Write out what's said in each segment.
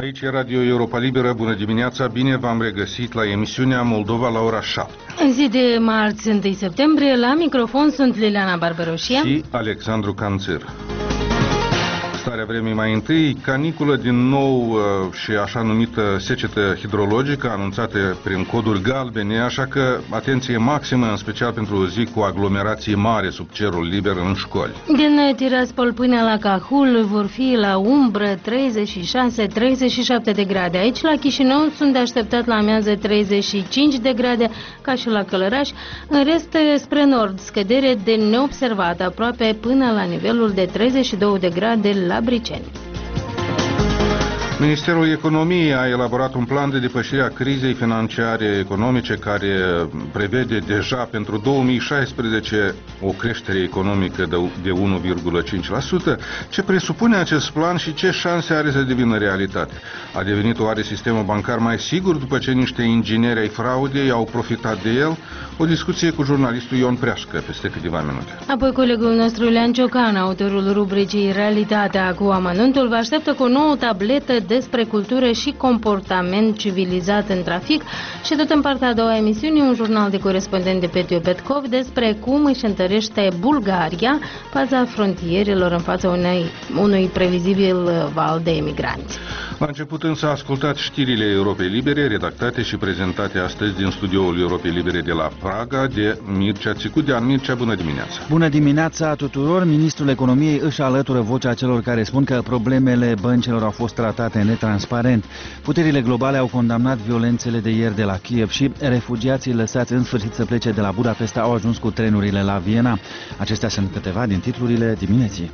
Aici e Radio Europa Liberă, bună dimineața, bine v-am regăsit la emisiunea Moldova la ora 7. În zi de marți, 1 septembrie, la microfon sunt Liliana Barbaroșia și Alexandru Canțir. Starea vremii mai întâi, caniculă din nou și așa numită secetă hidrologică anunțată prin coduri galbene, așa că atenție maximă, în special pentru o zi cu aglomerații mari sub cerul liber în școli. Din Tiraspol până la Cahul vor fi la umbră 36-37 de grade. Aici la Chișinău sunt de așteptat la amiază 35 de grade, ca și la Călăraș. În rest, spre nord, scădere de neobservată, aproape până la nivelul de 32 de grade la Briceni. Ministerul Economiei a elaborat un plan de depășire a crizei financiare economice care prevede deja pentru 2016 o creștere economică de 1,5%. Ce presupune acest plan și ce șanse are să devină realitate? A devenit oare sistemul bancar mai sigur după ce niște ingineri ai fraudei au profitat de el? O discuție cu jurnalistul Ion Preașcă peste câteva minute. Apoi colegul nostru Lean Ciocan, autorul rubricii Realitatea cu amănuntul, vă așteaptă cu o nouă tabletă despre cultură și comportament civilizat în trafic și tot în partea a doua a emisiunii un jurnal de corespondent de Petiu Petkov despre cum își întărește Bulgaria paza frontierelor în fața unui previzibil val de emigranți. La început însă ascultați știrile Europei Libere, redactate și prezentate astăzi din studioul Europei Libere de la Praga de Mircea Țicudean. Mircea, bună dimineața! Bună dimineața tuturor! Ministrul Economiei își alătură vocea celor care spun că problemele băncilor au fost tratate netransparent. Puterile globale au condamnat violențele de ieri de la Kiev și refugiații lăsați în sfârșit să plece de la Budapesta au ajuns cu trenurile la Viena. Acestea sunt câteva din titlurile dimineții.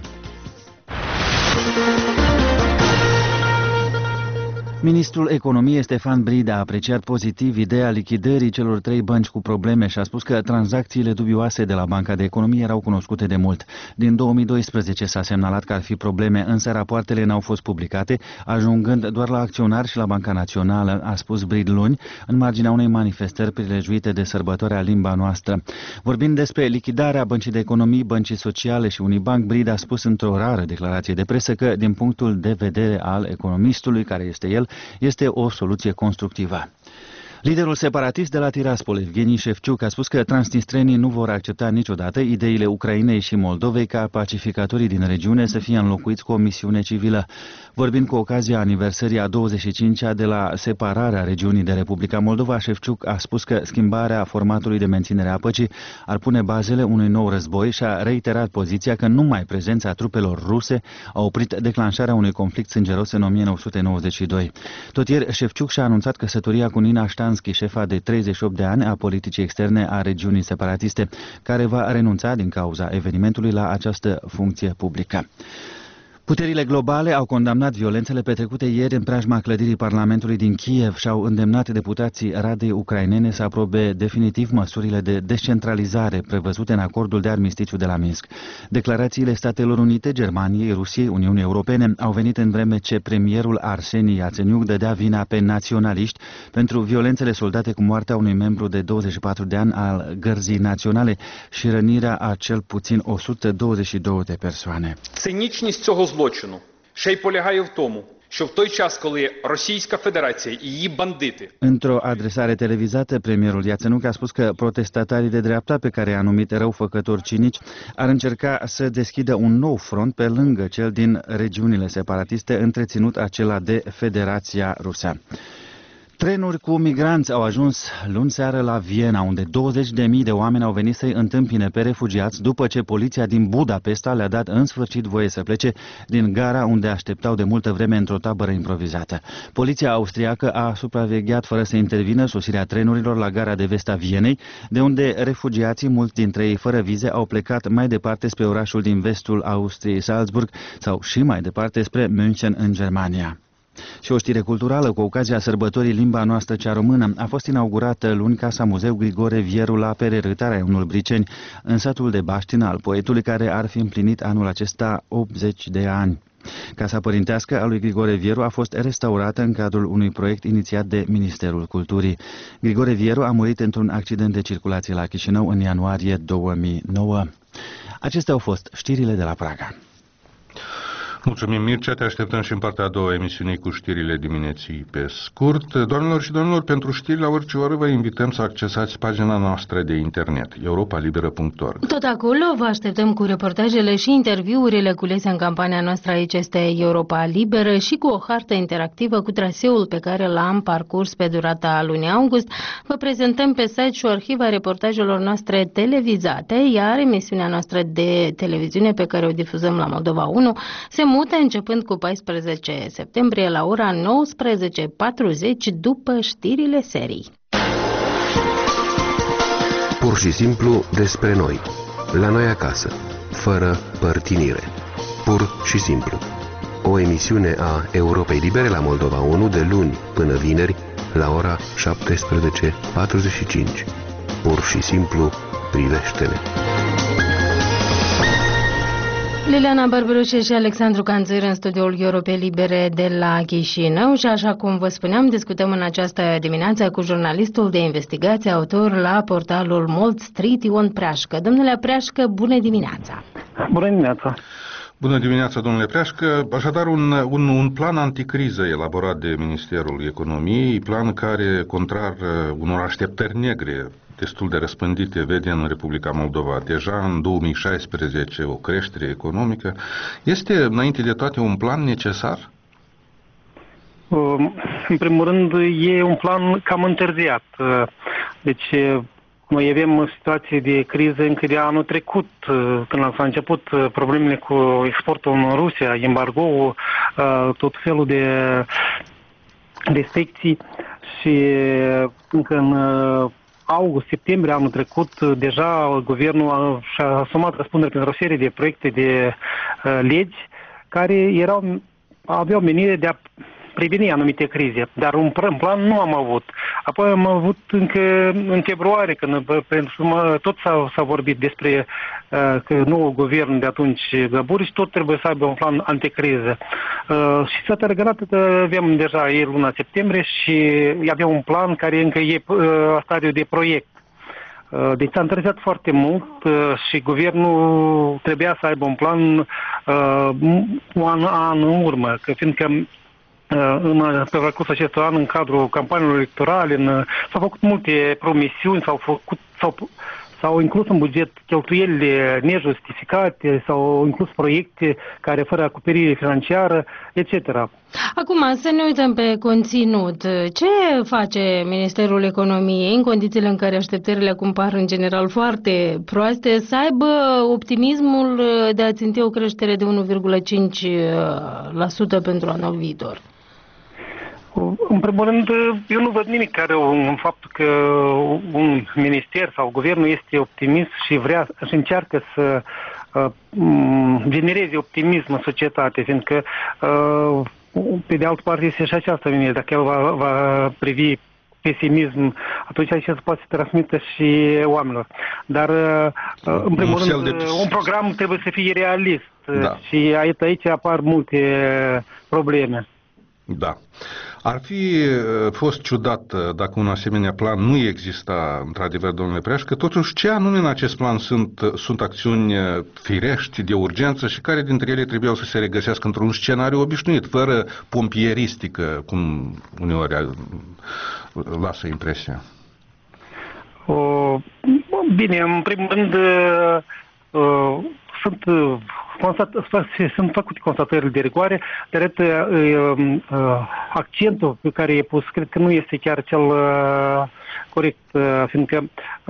Ministrul Economiei Stefan Brid a apreciat pozitiv ideea lichidării celor 3 bănci cu probleme și a spus că tranzacțiile dubioase de la Banca de Economie erau cunoscute de mult. Din 2012 s-a semnalat că ar fi probleme, însă rapoartele n-au fost publicate, ajungând doar la acționari și la Banca Națională, a spus Brid luni, în marginea unei manifestări prilejuite de sărbătoarea limba noastră. Vorbind despre lichidarea Băncii de Economii, Băncii Sociale și Unibank, Brid a spus într-o rară declarație de presă că, din punctul de vedere al economistului, care este el, este o soluție constructivă. Liderul separatist de la Tiraspol, Evgeni Șefciuc, a spus că transnistrenii nu vor accepta niciodată ideile Ucrainei și Moldovei ca pacificatorii din regiune să fie înlocuiți cu o misiune civilă. Vorbind cu ocazia aniversării a 25-a de la separarea regiunii de Republica Moldova, Șefciuc a spus că schimbarea formatului de menținere a păcii ar pune bazele unui nou război și a reiterat poziția că numai prezența trupelor ruse a oprit declanșarea unui conflict sângeros în 1992. Tot ieri, Șefciuc și-a anunțat căsătoria cu Nina Ștanski, șefa de 38 de ani a politicii externe a regiunii separatiste, care va renunța din cauza evenimentului la această funcție publică. Puterile globale au condamnat violențele petrecute ieri în preajma clădirii Parlamentului din Kiev și au îndemnat deputații Radei ucrainene să aprobe definitiv măsurile de descentralizare prevăzute în acordul de armistițiu de la Minsk. Declarațiile Statelor Unite, Germaniei, Rusiei, Uniunii Europene au venit în vreme ce premierul Arseni Iațeniuc dădea vina pe naționaliști pentru violențele soldate cu moartea unui membru de 24 de ani al Gărzii Naționale și rănirea a cel puțin 122 de persoane. Цинічність цього злочину ще й полягає в тому, що в той час, коли Російська Федерація і її бандити... Într-o adresare televizată, premierul Iațenuc a spus că protestatarii de dreapta, pe care i-a numit răufăcători cinici, ar încerca să deschidă un nou front pe lângă cel din regiunile separatiste, întreținut acela de Federația Rusă. Trenuri cu migranți au ajuns luni seară la Viena, unde 20.000 de oameni au venit să-i întâmpine pe refugiați după ce poliția din Budapesta le-a dat în sfârșit voie să plece din gara unde așteptau de multă vreme într-o tabără improvizată. Poliția austriacă a supravegheat fără să intervină sosirea trenurilor la gara de vest a Vienei, de unde refugiații, mulți dintre ei fără vize, au plecat mai departe spre orașul din vestul Austriei, Salzburg, sau și mai departe spre München în Germania. Și o știre culturală, cu ocazia sărbătorii limba noastră cea română, a fost inaugurată luni Casa Muzeu Grigore Vieru la Pererâtarea unul Briceni, în satul de baștină al poetului care ar fi împlinit anul acesta 80 de ani. Casa părintească a lui Grigore Vieru a fost restaurată în cadrul unui proiect inițiat de Ministerul Culturii. Grigore Vieru a murit într-un accident de circulație la Chișinău în ianuarie 2009. Acestea au fost știrile de la Praga. Mulțumim, Mircea, te așteptăm și în partea a doua a emisiunii cu știrile dimineții pe scurt. Doamnelor și domnilor, pentru știri la orice oră vă invităm să accesați pagina noastră de internet, europalibera.org. Tot acolo vă așteptăm cu reportajele și interviurile culese în campania noastră Aici este Europa Liberă și cu o hartă interactivă cu traseul pe care l-am parcurs pe durata lunii august. Vă prezentăm pe site și o arhiva reportajelor noastre televizate, iar emisiunea noastră de televiziune pe care o difuzăm la Moldova 1 se mută începând cu 14 septembrie la ora 19:40 după știrile serii. Pur și simplu despre noi, la noi acasă, fără părtinire. Pur și simplu. O emisiune a Europei Libere la Moldova 1 de luni până vineri la ora 17:45. Pur și simplu privește-ne. Liliana Barbaroșe și Alexandru Canțăr în studioul Europei Libere de la Chișinău și așa cum vă spuneam, discutăm în această dimineață cu jurnalistul de investigație, autor la portalul Mold Street, Ion Preașcă. Domnule Preașcă, bună dimineața! Bună dimineața! Bună dimineața, domnule Preașcă. Așadar, un plan anticriză elaborat de Ministerul Economiei, plan care, contrar unor așteptări negre destul de răspândite, vede în Republica Moldova deja în 2016 o creștere economică. Este, înainte de toate, un plan necesar? În primul rând, e un plan cam întârziat. Deci, noi avem o situație de criză încă de anul trecut, când s-a început problemele cu exportul în Rusia, embargo-ul, tot felul de restricții și încă în august-septembrie anul trecut, deja guvernul și-a asumat răspundere pentru o serie de proiecte de legi care aveau menire de a preveni anumite crize, dar un plan nu am avut. Apoi am avut încă în februarie, când tot s-a vorbit despre că noul guvern de atunci, Găburici, tot trebuie să aibă un plan anticriză. Și s-a tărgărat că aveam deja ieri luna septembrie și avea un plan care încă e la stadiu de proiect. Deci s-a întârziat foarte mult și guvernul trebuia să aibă un plan un an în urmă, că fiindcă pe parcursul acestui an, în cadrul campaniilor electorale, s-au făcut multe promisiuni, s-au inclus în buget cheltuielile nejustificate, s-au inclus proiecte care fără acoperire financiară, etc. Acum, să ne uităm pe conținut. Ce face Ministerul Economiei în condițiile în care așteptările acum par în general foarte proaste, să aibă optimismul de a ținti o creștere de 1,5% pentru anul viitor? În primul rând, eu nu văd nimic care în faptul că un minister sau guvernul este optimist și vrea și încearcă să genereze optimism în societate, fiindcă pe de altă parte este și această mine, dacă el va privi pesimism, atunci aici se poate să transmită și oamenilor. Dar, în primul rând, un program trebuie să fie realist, da. Și aici apar multe probleme. Da. Ar fi fost ciudat dacă un asemenea plan nu exista, într-adevăr, domnule Preașcă. Totuși, ce anume în acest plan sunt acțiuni firești, de urgență și care dintre ele trebuiau să se regăsească într-un scenariu obișnuit, fără pompieristică, cum uneori lasă impresia? Bine, în primul rând, sunt făcute constatări de rigoare, dar accentul pe care e pus, cred că nu este chiar cel corect, fiindcă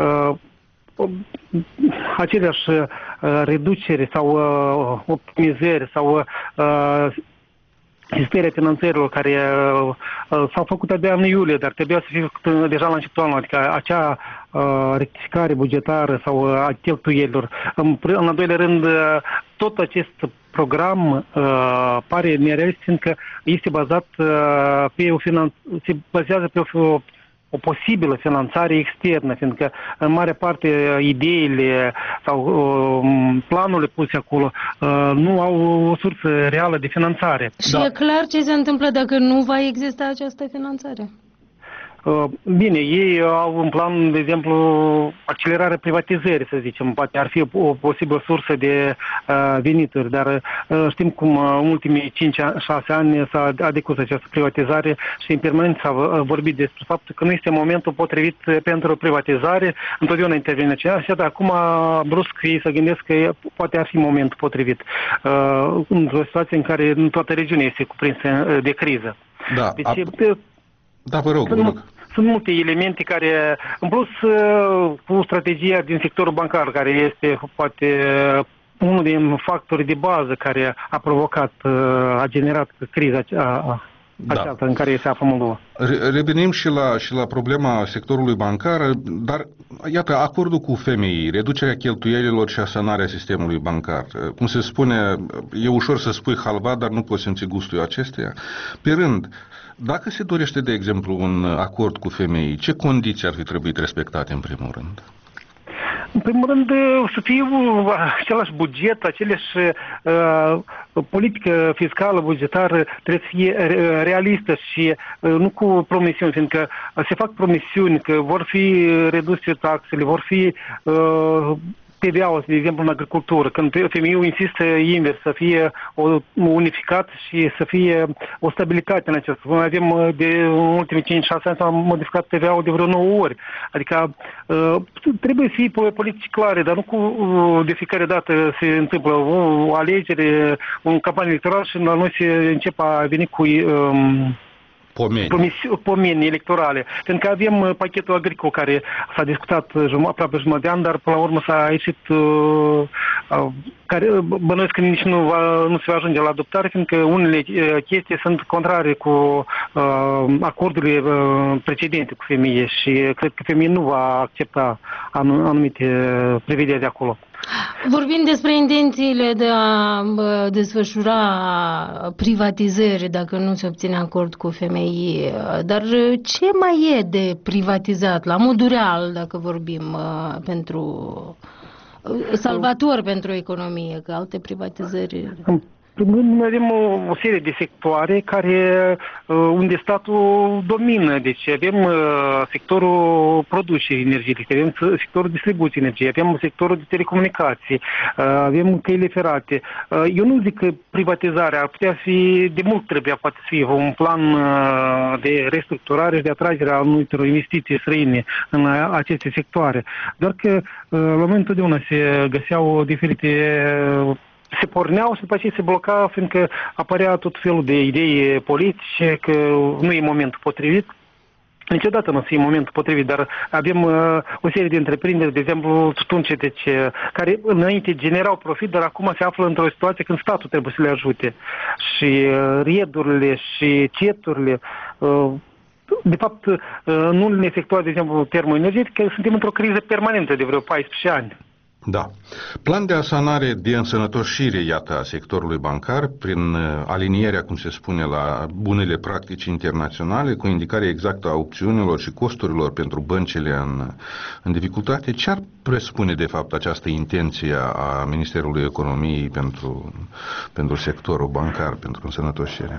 aceleași reduceri sau optimizări sau sistemele finanțărilor care s-au făcut abia în iulie, dar trebuia să fie făcut deja la începutul anului, adică acea rectificare bugetară sau a cheltuielilor. În al doilea rând, tot acest program pare nerealist, fiindcă este bazat se bazează pe o posibilă finanțare externă, fiindcă în mare parte ideile sau planurile puse acolo nu au o sursă reală de finanțare. Și da. E clar ce se întâmplă dacă nu va exista această finanțare? Bine, ei au un plan, de exemplu, accelerarea privatizării, să zicem. Poate ar fi o posibilă sursă de venituri, dar știm cum în ultimii 5-6 ani s-a adecus această privatizare și în permanent s-a vorbit despre faptul că nu este momentul potrivit pentru privatizare. Întotdeauna intervine aceea, dar acum brusc ei să gândesc că poate ar fi momentul potrivit. Într-o situație în care în toată regiunea este cuprinsă de criză. Da, Deci, da, vă rog, sunt multe elemente care, în plus, cu strategia din sectorul bancar, care este poate unul din factorii de bază care a provocat, a generat criza aceasta în care se află Moldova. Revenim și la problema sectorului bancar, dar iată, acordul cu FMI, reducerea cheltuielilor și asanarea sistemului bancar. Cum se spune, e ușor să spui halva, dar nu poți simți gustul acesteia. Pe rând, dacă se dorește, de exemplu, un acord cu FMI, ce condiții ar fi trebuit respectate în primul rând? În primul rând, să fie același buget, aceleași politică fiscală, bugetară, trebuie să fie realistă și nu cu promisiuni, fiindcă se fac promisiuni că vor fi reduse taxele, vor fi TVA-ul, de exemplu, în agricultură, când FMI-ul insistă invers, să fie unificat și să fie o stabilitate în acest. Noi avem de ultimii 5-6 ani s-a modificat TVA-ul de vreo 9 ori. Adică trebuie să fie politici clare, dar nu de fiecare dată se întâmplă o alegere, o campanie electorală și la noi se începe a veni cu pomeni electorale. Pentru că avem pachetul agricol care s-a discutat aproape jumătate de an, dar până la urmă s-a ieșit care bănuiesc că nici nu se va ajunge la adoptare, fiindcă unele chestii sunt contrare cu acordurile precedente cu FMI și cred că FMI nu va accepta anumite prevederi de acolo. Vorbind despre intențiile de a desfășura privatizări dacă nu se obține acord cu FMI, dar ce mai e de privatizat, la modul real, dacă vorbim, pentru salvator pentru economie, că alte privatizări... În primul rând, noi avem o serie de sectoare care, unde statul domină. Deci avem sectorul producerii energiei, avem sectorul distribuției energiei, avem sectorul de telecomunicații, avem căile ferate. Eu nu zic că privatizarea ar putea fi, de mult trebuia poate să fie un plan de restructurare și de atragere a anumitor investiții străine în aceste sectoare. Doar că la momentul întotdeauna se găseau diferite se porneau și după aceea se bloca, fiindcă apărea tot felul de idei politice, că nu e momentul potrivit. Niciodată nu e momentul potrivit, dar avem o serie de întreprinderi, de exemplu, tutuncetece, care înainte generau profit, dar acum se află într-o situație când statul trebuie să le ajute. Și riedurile și ceturile, de fapt, în unele sectoare, de exemplu, termoenergetică, suntem într-o criză permanentă de vreo 14 ani. Da. Plan de asanare, de însănătoșire, iată, a sectorului bancar, prin alinierea, cum se spune, la bunele practici internaționale, cu indicarea exactă a opțiunilor și costurilor pentru băncile în dificultate. Ce ar presupune, de fapt, această intenție a Ministerului Economiei pentru sectorul bancar, pentru însănătoșire?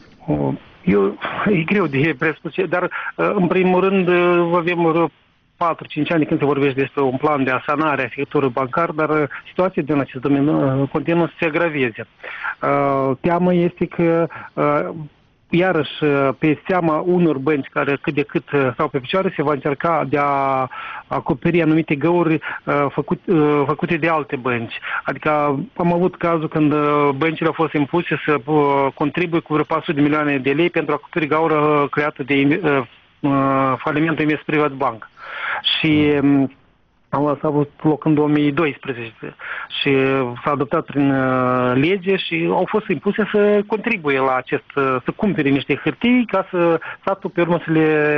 E greu de presupus, dar, în primul rând, avem 4-5 ani când se vorbește despre un plan de asanare a sectorului bancar, dar situația din acest domeniu continuă să se agraveze. Teama este că, iarăși, pe seama unor bănci care cât de cât stau pe picioare, se va încerca de a acoperi anumite găuri făcute de alte bănci. Adică am avut cazul când băncile au fost impuse să contribuie cu vreo 400 de milioane de lei pentru a acoperi gaură creată de falimentul Invest Privat Bank. Și s-a avut loc în 2012 și s-a adoptat prin lege și au fost impuse să contribuie la acest, să cumpere niște hârtii ca să statul pe urmă să le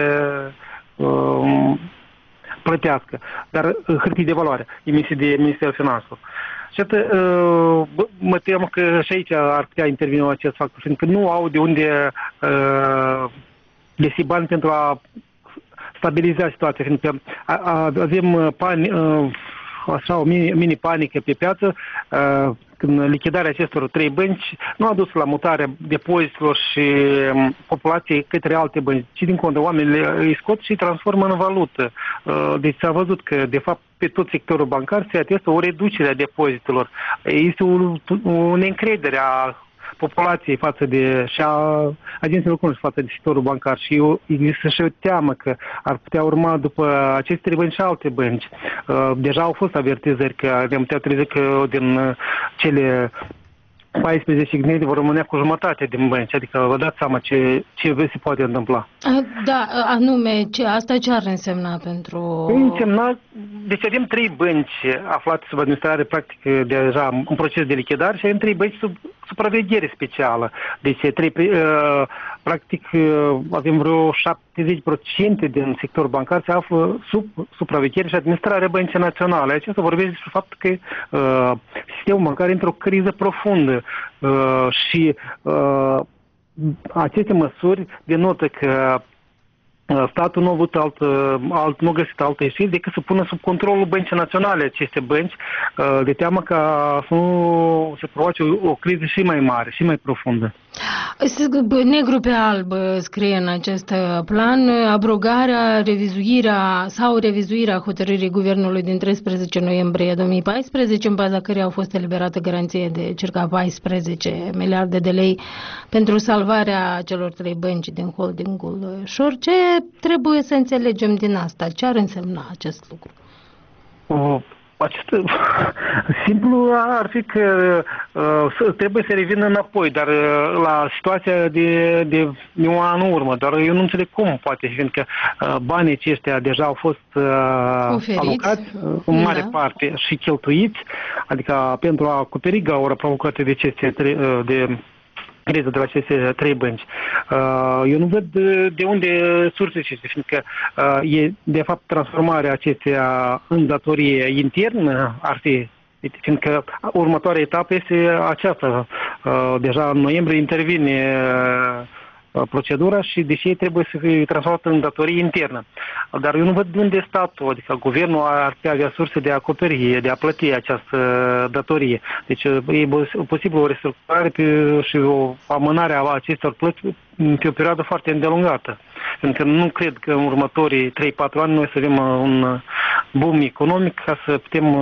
plătească. Dar hârtii de valoare, emisii de Ministerul Finanțelor. Și atât, mă tem că și aici ar putea interveni acest factor, fiindcă nu au de unde găsi bani pentru a stabiliza situația, fiindcă avem așa o mini-panică pe piață, când lichidarea acestor 3 bănci nu a dus la mutarea depozitelor și populației către alte bănci, ci din contră, oamenii îi scot și îi transformă în valută. Deci s-a văzut că, de fapt, pe tot sectorul bancar se atestă o reducere a depozitelor. Este o neîncredere a populației față de, și a agenților economici față de sectorul bancar și există și o teamă că ar putea urma după aceste 3 bănci și alte bănci. Deja au fost avertizări că ne-am putea trezi că din cele 14 clienți vor rămâne cu jumătate din bănci, adică vă dați seama ce se poate întâmpla. Da, anume, asta ce ar însemna pentru... Însemna, deci avem 3 bănci aflate sub administrare, practic, deja în proces de lichidare și avem 3 bănci sub supraveghere specială. Deci, practic, avem vreo 70% din sectorul bancar se află sub supraveghere și administrarea Băncii Naționale. Acesta vorbește despre faptul că sistemul bancar intră o criză profundă și aceste măsuri denotă că statul nu a avut nu a găsit altă ieșire decât să pună sub controlul Băncii Naționale aceste bănci, de teamă ca să nu se provoace o criză și mai mare, și mai profundă. Negru pe alb scrie în acest plan abrogarea, revizuirea hotărârii Guvernului din 13 noiembrie 2014, în baza căreia au fost eliberate garanție de circa 14 miliarde de lei pentru salvarea celor 3 bănci din holdingul Shore. Ce trebuie să înțelegem din asta? Ce ar însemna acest lucru? Simplu ar fi că trebuie să revină înapoi, dar la situația de un an în urmă. Dar eu nu înțeleg cum poate, fiindcă banii aceștia deja au fost alocați în mare parte și cheltuiți, adică pentru a acoperi gaura provocată de aceste criza de la aceste 3 bănci. Eu nu văd de unde surse acestea, fiindcă e, de fapt, transformarea acestea în datorie internă ar fi, fiindcă următoarea etapă este aceasta. Deja în noiembrie intervine procedura și deși ei trebuie să fie transformată în datorie internă. Dar eu nu văd de unde statul, adică guvernul ar putea avea surse de a acoperi, de a plăti această datorie. Deci e posibil o restructurare și o amânare a acestor plăți pe o perioadă foarte îndelungată. Pentru că nu cred că în următorii 3-4 ani noi să avem un boom economic ca să putem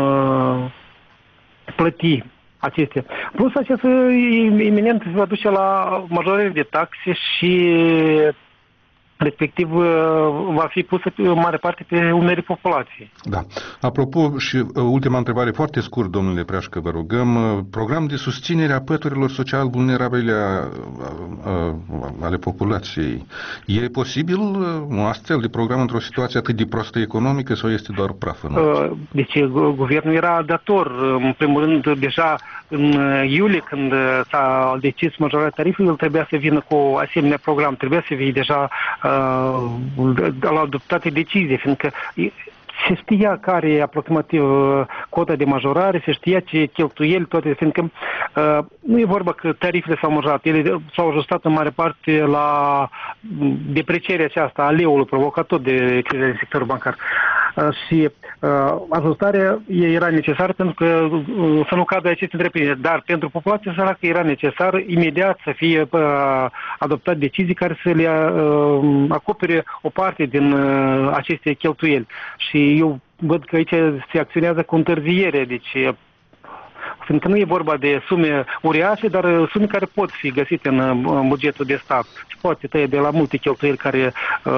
plăti acestea. Plus, acesta iminent va duce la majorare de taxe și respectiv va fi pusă în mare parte pe umerii populației. Da. Apropo, și ultima întrebare foarte scurt, domnule Preașcă, vă rugăm, program de susținere a păturilor social vulnerabile ale populației. E posibil un astfel de program într-o situație atât de proastă economică sau este doar praf în ochi? Deci, guvernul era dator. În primul rând, deja în iulie, când s-a decis majorarea tarifului, el trebuia să vină cu o asemenea program. Trebuia să fie deja la adoptate decizie, fiindcă se știa care e aproximativ cota de majorare, se știa ce cheltuieli, toate, fiindcă nu e vorba că tarifele s-au majorat, ele s-au ajustat în mare parte la deprecierea aceasta a leului provocator de criza din sectorul bancar. Și ajustarea era necesară pentru că să nu cadă aceste întreprinderi, dar pentru populația săracă era necesar imediat să fie adoptat decizii care să le acopere o parte din aceste cheltuieli. Și eu văd că aici se acționează cu întârziere, deci fiindcă nu e vorba de sume uriașe, dar sume care pot fi găsite în bugetul de stat. Se poate tăia de la multe cheltuieli care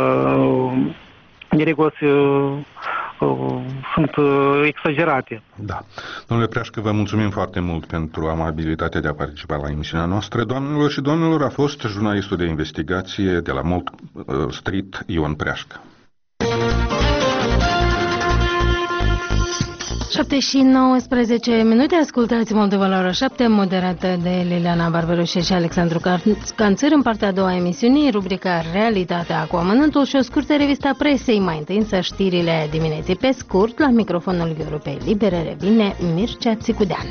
de regulă sunt exagerate. Da. Domnule Preașcă, vă mulțumim foarte mult pentru amabilitatea de a participa la emisiunea noastră. Doamnelor și domnilor, a fost jurnalistul de investigație de la Mall Street, Ion Preașcă. 7:19, ascultați Moldova la ora 7, moderată de Liliana Barberușe și Alexandru Canțăr. În partea a doua a emisiunii, rubrica Realitatea cu amănântul și o scurtă revistă a presei. Mai întâi însă știrile dimineții pe scurt, la microfonul Europei Libere revine Mircea Țicudean.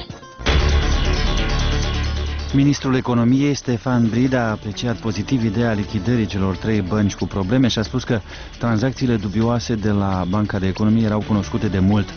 Ministrul Economiei, Stefan Brid, a apreciat pozitiv ideea lichidării celor 3 bănci cu probleme și a spus că tranzacțiile dubioase de la Banca de Economie erau cunoscute de mult.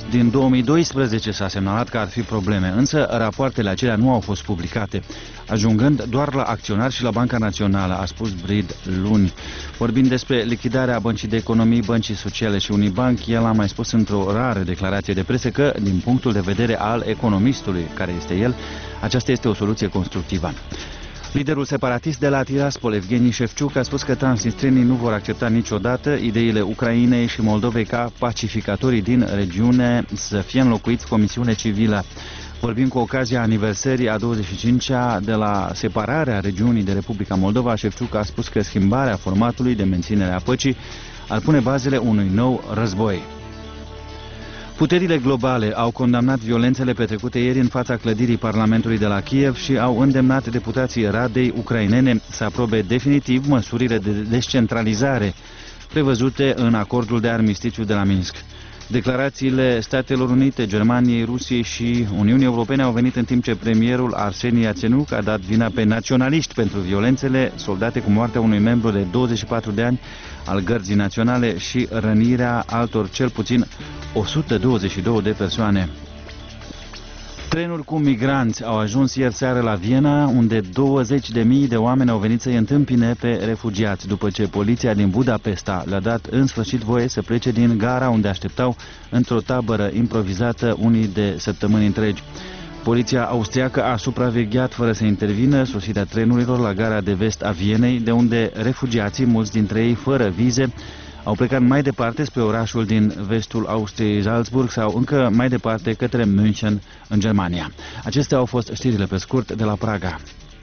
Din 2012 s-a semnalat că ar fi probleme, însă rapoartele acelea nu au fost publicate, ajungând doar la acționari și la Banca Națională, a spus Brid luni. Vorbind despre lichidarea Băncii de Economii, Băncii Sociale și Unibank, el a mai spus într-o rară declarație de presă că, din punctul de vedere al economistului care este el, aceasta este o soluție constructivă. Liderul separatist de la Tiraspol, Evgeni Șefciuc, a spus că transnistrenii nu vor accepta niciodată ideile Ucrainei și Moldovei ca pacificatorii din regiune să fie înlocuiți cu o misiune civilă. Vorbim cu ocazia aniversării a 25-a de la separarea regiunii de Republica Moldova. Șefciuc a spus că schimbarea formatului de menținere a păcii ar pune bazele unui nou război. Puterile globale au condamnat violențele petrecute ieri în fața clădirii Parlamentului de la Kiev și au îndemnat deputații Radei ucrainene să aprobe definitiv măsurile de descentralizare prevăzute în acordul de armistițiu de la Minsk. Declarațiile Statelor Unite, Germaniei, Rusiei și Uniunii Europene au venit în timp ce premierul Arseni Iațenuc a dat vina pe naționaliști pentru violențele soldate cu moartea unui membru de 24 de ani al Gărzii Naționale și rănirea altor cel puțin 122 de persoane. Trenuri cu migranți au ajuns ieri seară la Viena, unde 20.000 de oameni au venit să-i întâmpine pe refugiați, după ce poliția din Budapesta le-a dat în sfârșit voie să plece din gara unde așteptau într-o tabără improvizată unii de săptămâni întregi. Poliția austriacă a supravegheat fără să intervină sosirea trenurilor la gara de vest a Vienei, de unde refugiații, mulți dintre ei fără vize, au plecat mai departe spre orașul din vestul Austriei, Salzburg, sau încă mai departe către München, în Germania. Acestea au fost știrile pe scurt de la Praga.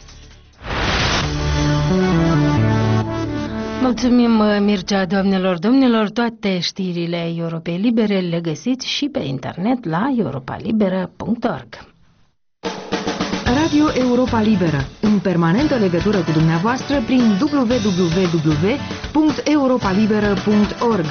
Mulțumim, Mircea, doamnelor, domnilor. Toate știrile Europei Libere le găsiți și pe internet la europalibera.org. Radio Europa Liberă, în permanentă legătură cu dumneavoastră prin www.europalibera.org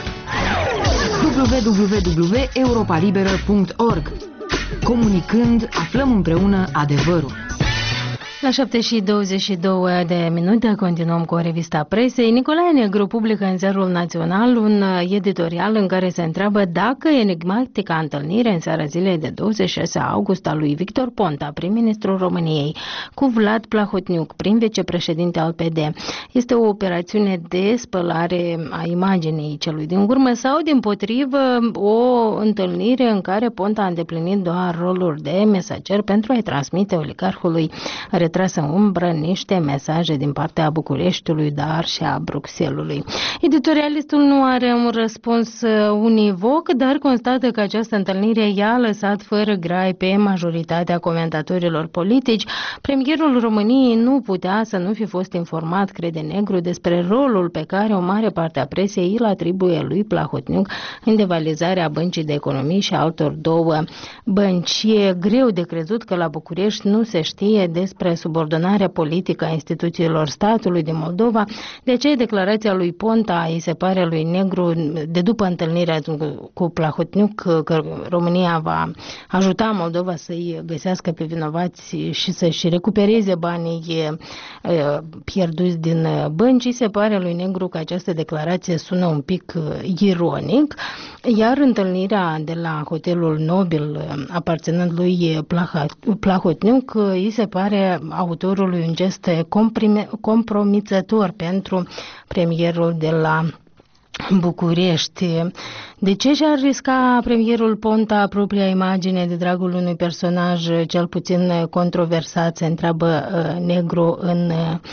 www.europalibera.org. Comunicând, aflăm împreună adevărul. La 7:22 de minute continuăm cu o revista presei. Nicolae Negru publică în Ziarul Național un editorial în care se întreabă dacă enigmatica întâlnire în seara zilei de 26 august a lui Victor Ponta, prim-ministrul României, cu Vlad Plahotniuc, prim vicepreședinte al PD, este o operațiune de spălare a imaginii celui din urmă sau, dimpotrivă, o întâlnire în care Ponta a îndeplinit doar roluri de mesager pentru a-i transmite oligarhului retras în umbră niște mesaje din partea Bucureștiului, dar și a Bruxellesului. Editorialistul nu are un răspuns univoc, dar constată că această întâlnire i-a lăsat fără grai pe majoritatea comentatorilor politici. Premierul României nu putea să nu fi fost informat, crede Negru, despre rolul pe care o mare parte a presei îl atribuie lui Plahotniuc în devalizarea Băncii de Economii și altor două bănci. E greu de crezut că la București nu se știe despre subordonarea politică a instituțiilor statului din Moldova. De aceea declarația lui Ponta îi se pare lui Negru de după întâlnirea cu Plahotniuc că România va ajuta Moldova să-i găsească pe vinovați și să-și recupereze banii pierduți din bănci. Se pare lui Negru că această declarație sună un pic ironic, iar întâlnirea de la hotelul Nobil aparținând lui Plahotniuc îi se pare autorului un gest compromițător pentru premierul de la București. De ce și-ar risca premierul Ponta propria imagine de dragul unui personaj cel puțin controversat, se întreabă Negru în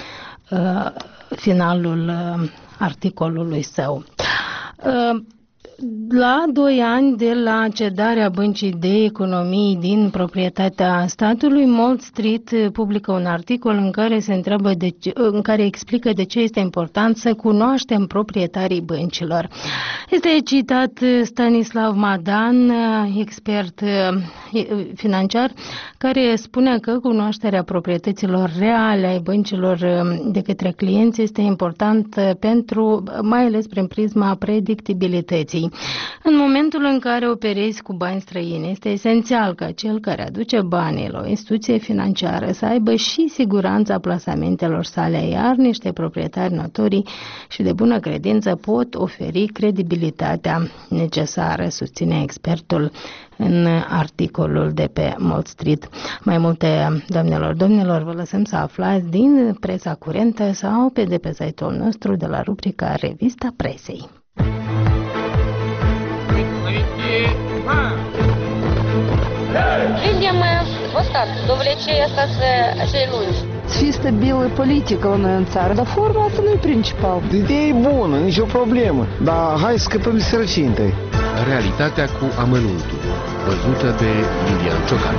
finalul articolului său. La 2 ani de la cedarea Băncii de Economii din proprietatea statului, Mall Street publică un articol în care se întreabă în care explică de ce este important să cunoaștem proprietarii băncilor. Este citat Stanislav Madan, expert financiar, care spune că cunoașterea proprietăților reale ai băncilor de către clienți este important mai ales prin prisma predictibilității. În momentul în care operezi cu bani străini, este esențial ca cel care aduce banii la o instituție financiară să aibă și siguranța plasamentelor sale, iar niște proprietari notorii și de bună credință pot oferi credibilitatea necesară, susține expertul în articolul de pe Wall Street. Mai multe, doamnelor, domnilor, vă lăsăm să aflați din presa curentă sau de pe site-ul nostru de la rubrica Revista Presei. Видим мы вот так, до влечения așa lungi. Să fie stabilă politică la noi în țară, dar forma asta nu e principal. Ideea e bună, nicio problemă, dar hai să scăpăm de sărăcie întâi. Realitatea cu amănuntul, văzută de Lilian Ciocan.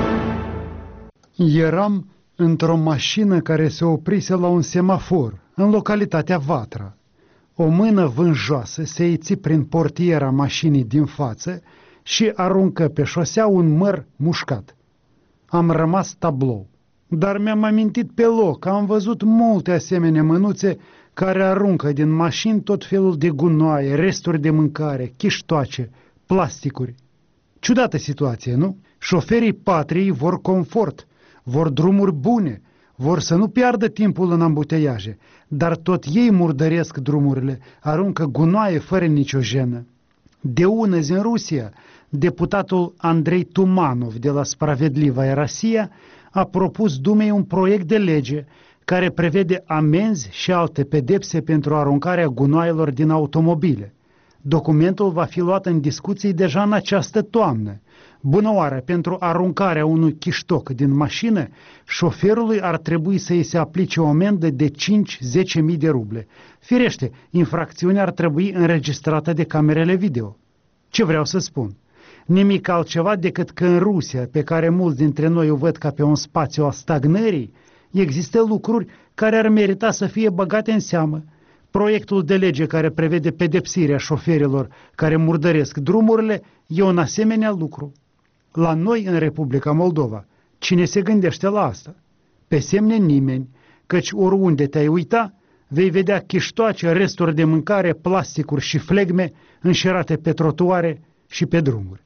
Eram într-o mașină care se oprise la un semafor, în localitatea Vatra. O mână vânjoasă se iți prin portiera mașinii din față și aruncă pe șosea un măr mușcat. Am rămas tablou, dar mi-am amintit pe loc că am văzut multe asemenea mânuțe care aruncă din mașini tot felul de gunoaie, resturi de mâncare, chiștoace, plasticuri. Ciudată situație, nu? Șoferii patriei vor confort, vor drumuri bune, vor să nu piardă timpul în ambuteiaje, dar tot ei murdăresc drumurile, aruncă gunoaie fără nicio jenă. De ună zi în Rusia, deputatul Andrei Tumanov de la Spravedlivaya Rossiya a propus Dumei un proiect de lege care prevede amenzi și alte pedepse pentru aruncarea gunoaielor din automobile. Documentul va fi luat în discuții deja în această toamnă. Bună oară, pentru aruncarea unui chiștoc din mașină, șoferului ar trebui să îi se aplice o amendă de 5-10.000 de ruble. Firește, infracțiunea ar trebui înregistrată de camerele video. Ce vreau să spun? Nimic altceva decât că în Rusia, pe care mulți dintre noi o văd ca pe un spațiu al stagnării, există lucruri care ar merita să fie băgate în seamă. Proiectul de lege care prevede pedepsirea șoferilor care murdăresc drumurile e un asemenea lucru. La noi, în Republica Moldova, cine se gândește la asta? Pe semne nimeni, căci oriunde te-ai uita, vei vedea chiștoace, resturi de mâncare, plasticuri și flegme înșerate pe trotuare și pe drumuri.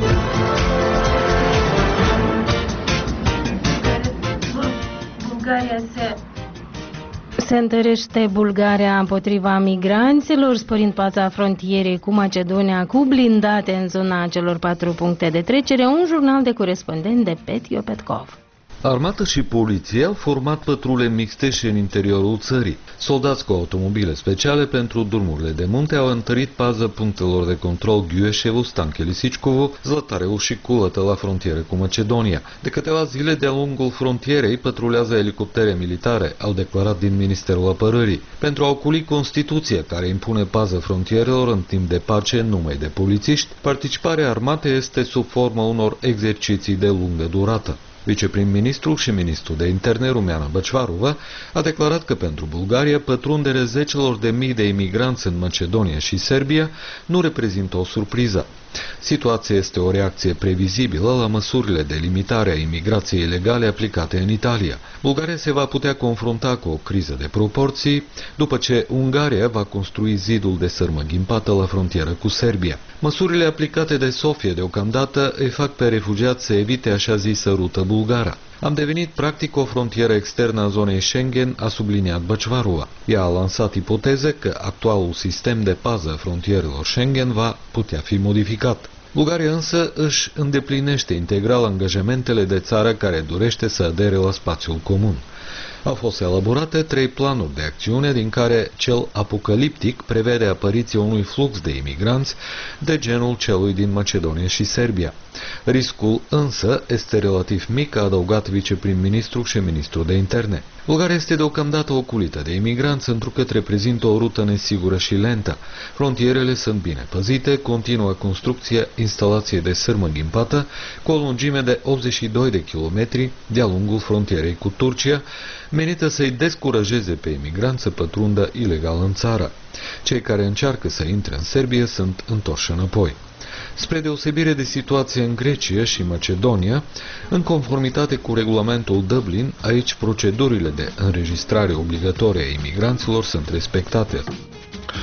Se întărește Bulgaria împotriva migranților, sporind paza frontierei cu Macedonia, cu blindate în zona celor 4 puncte de trecere. Un jurnal de corespondent de Petio Petkov. Armată și poliție au format patrule mixte și în interiorul țării. Soldați cu automobile speciale pentru drumurile de munte au întărit paza punctelor de control Ghiueșevu, Stanche-Lisičkovo, Zlatareu și Culătă la frontieră cu Macedonia. De câteva zile de-a lungul frontierei patrulează elicoptere militare, au declarat din Ministerul Apărării, pentru a oculi Constituția care impune pază frontierelor în timp de pace numai de polițiști. Participarea armatei este sub formă unor exerciții de lungă durată. Viceprim-ministrul și ministrul de interne, Rumeana Băcvarova, a declarat că pentru Bulgaria pătrunderea zecelor de mii de imigranți în Macedonia și Serbia nu reprezintă o surpriză. Situația este o reacție previzibilă la măsurile de limitare a imigrației ilegale aplicate în Italia. Bulgaria se va putea confrunta cu o criză de proporții după ce Ungaria va construi zidul de sârmă ghimpată la frontieră cu Serbia. Măsurile aplicate de Sofia deocamdată îi fac pe refugiați să evite așa zisă rută bulgară. Am devenit practic o frontieră externă a zonei Schengen, a subliniat Băcvarova. Ea a lansat ipoteze că actualul sistem de pază a frontierelor Schengen va putea fi modificat. Bulgaria însă își îndeplinește integral angajamentele de țară care dorește să adere la spațiul comun. Au fost elaborate 3 planuri de acțiune, din care cel apocaliptic prevede apariția unui flux de imigranți de genul celui din Macedonia și Serbia. Riscul însă este relativ mic, a adăugat viceprim-ministrul și ministrul de interne. Bulgaria este deocamdată oculită de imigranți, întrucât reprezintă o rută nesigură și lentă. Frontierele sunt bine păzite, continuă construcția instalației de sârmă ghimpată cu o lungime de 82 de kilometri de-a lungul frontierei cu Turcia, menită să-i descurajeze pe imigranți să pătrundă ilegal în țară. Cei care încearcă să intre în Serbia sunt întorși înapoi. Spre deosebire de situația în Grecia și Macedonia, în conformitate cu regulamentul Dublin, aici procedurile de înregistrare obligatorie a imigranților sunt respectate.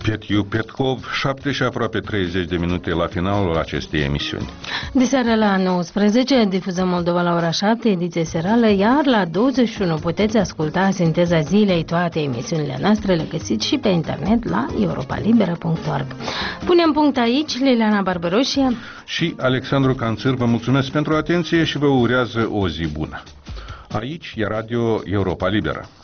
Petiu Petkov, 7 și aproape 30 de minute la finalul acestei emisiuni. De seară la 19 difuzăm Moldova la ora 7, ediție serală, iar la 21 puteți asculta Sinteza Zilei. Toate emisiunile noastre le găsiți și pe internet la europalibera.org. Punem punct aici, Liliana Barbaroșia și Alexandru Canțăr vă mulțumesc pentru atenție și vă urează o zi bună. Aici e Radio Europa Liberă.